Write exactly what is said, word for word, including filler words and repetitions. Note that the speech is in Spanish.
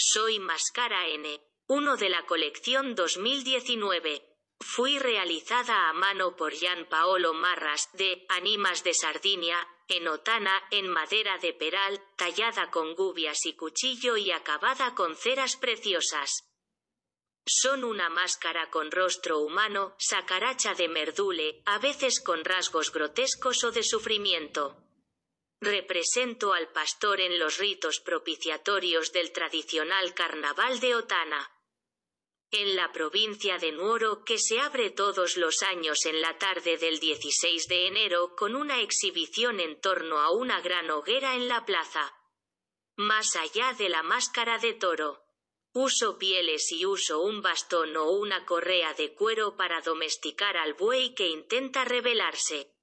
Soy Máscara N uno de la colección dos mil diecinueve. Fui realizada a mano por Gian Paolo Marras, de Animas de Sardinia, en Otana, en madera de peral, tallada con gubias y cuchillo y acabada con ceras preciosas. Son una máscara con rostro humano, sacaracha de merdule, a veces con rasgos grotescos o de sufrimiento. Represento al pastor en los ritos propiciatorios del tradicional carnaval de Otana. En la provincia de Nuoro, que se abre todos los años en la tarde del dieciséis de enero con una exhibición en torno a una gran hoguera en la plaza. Más allá de la máscara de toro. Uso pieles y uso un bastón o una correa de cuero para domesticar al buey que intenta rebelarse.